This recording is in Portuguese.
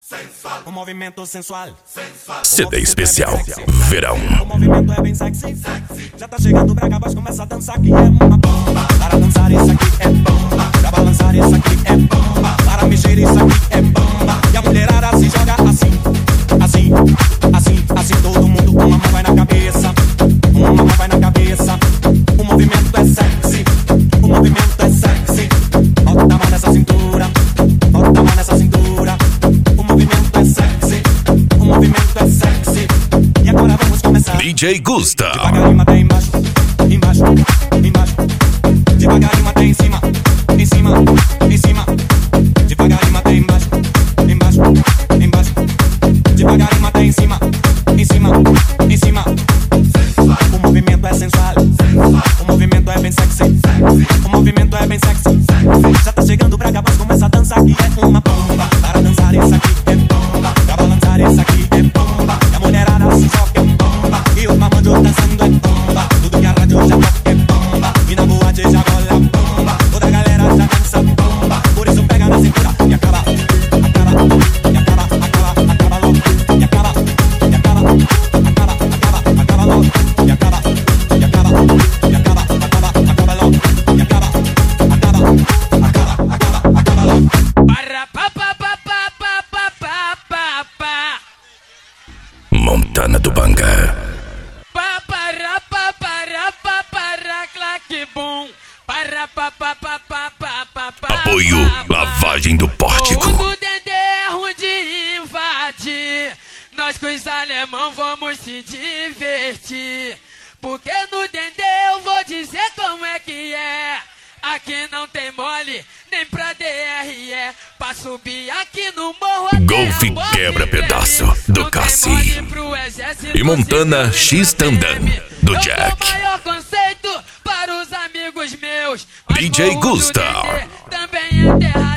O movimento sensual. CD especial Verão. O movimento é bem sexy. Já tá chegando pra cá, mas começa a dançar que é uma bomba. Para dançar isso aqui é bomba. Pra balançar isso aqui é bomba. Para mexer isso aqui é bomba. E a mulherada se joga assim, assim, assim, assim. Todo mundo com uma mão vai na cabeça, uma mão vai na cabeça. O movimento é sexy, o movimento é sexy. Bota a mão nessa cintura, bota a mão nessa cintura. O movimento é sexy, o movimento é sexy. E agora vamos começar. DJ Gusta. Devagarinho até embaixo, embaixo, embaixo. Devagarinho até em cima, em cima, em cima. Devagarinho até embaixo, embaixo, embaixo. Devagarinho até em cima, em cima, em cima. O movimento é sensual, o movimento é bem sexy. O movimento é bem sexy. Já tá chegando pra cá, mas começa a dançar que é uma bomba. Para dançar isso aqui é bomba. Pra balançar isso aqui é bomba. E a mulherada se joga é bomba. E os mamandos dançando é bomba. Tudo que a rádio já toca é bomba. E na boate já rola bomba. Toda a galera já dança bomba. Por isso pega na cintura e acaba, acaba, e acaba, acaba, acaba logo. E acaba, e acaba, acaba, acaba, acaba logo. E acaba, e acaba, e acaba, acaba, acaba logo. E acaba, acaba, acaba, acaba, acaba logo. Para pa pa pa pa pa pa pa pa pa. Montana do Banga. Pa para pa para pa para claque bom. Para pa pa pa pa pa pa pa. Apoio Lavagem do Pórtico. O Dendê é ruim de invadir. Nós com os alemão vamos se divertir. Porque no Dendê eu vou dizer como é que é. Aqui não tem mole, nem pra DRE. Pra subir aqui no morro até Golfe a morte quebra-pedaço treme. do Não tem Cassi. mole pro exército E Montana civil X Tandam PM. do Eu Jack. sou o maior conceito para os amigos meus. Mas DJ morro do Gusta. Dendê também é terra